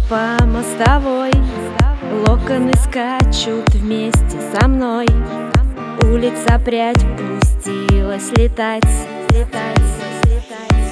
по мостовой, локоны скачут вместе со мной. Улица прядь пустилась летать, летать, летать.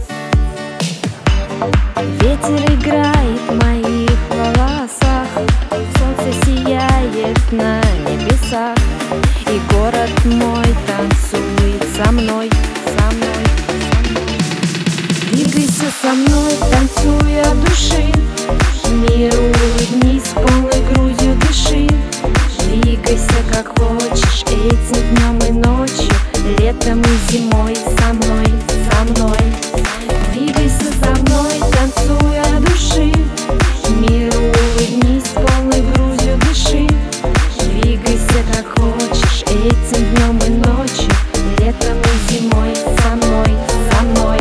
Ветер играет в моих волосах, солнце сияет на небесах, и город мой танцует со мной, со мной, со мной. Двигайся со мной, танцуя от души, миру улыбнись, полной грудью дыши. Двигайся как хочешь, этим днем и ночью, летом и зимой со мной, со мной. Двигайся со мной, танцуя от души, миру улыбнись, полной грудью дыши. Двигайся как хочешь, этим днем и ночью, летом и зимой со мной, со мной.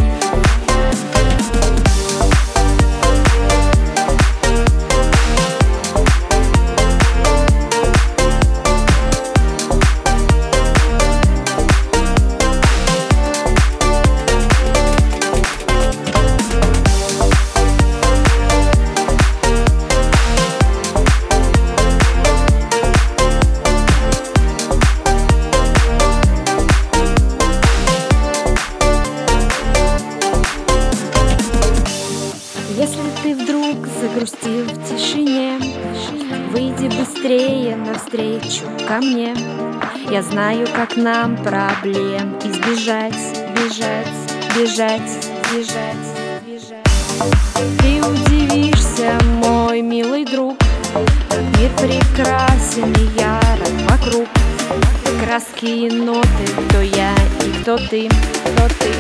Если ты вдруг загрустил в тишине, выйди быстрее навстречу ко мне. Я знаю, как нам проблем избежать, бежать, бежать, бежать, бежать. Ты удивишься, мой милый друг, как мир прекрасен и ярок вокруг. Краски и ноты, кто я и кто ты, кто ты.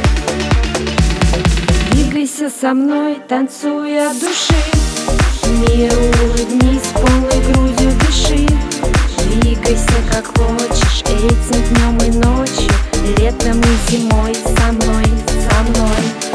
Двигайся со мной, танцуя от души, миру улыбнись, полной грудью дыши. Двигайся как хочешь, этим днем и ночью, летом и зимой со мной, со мной.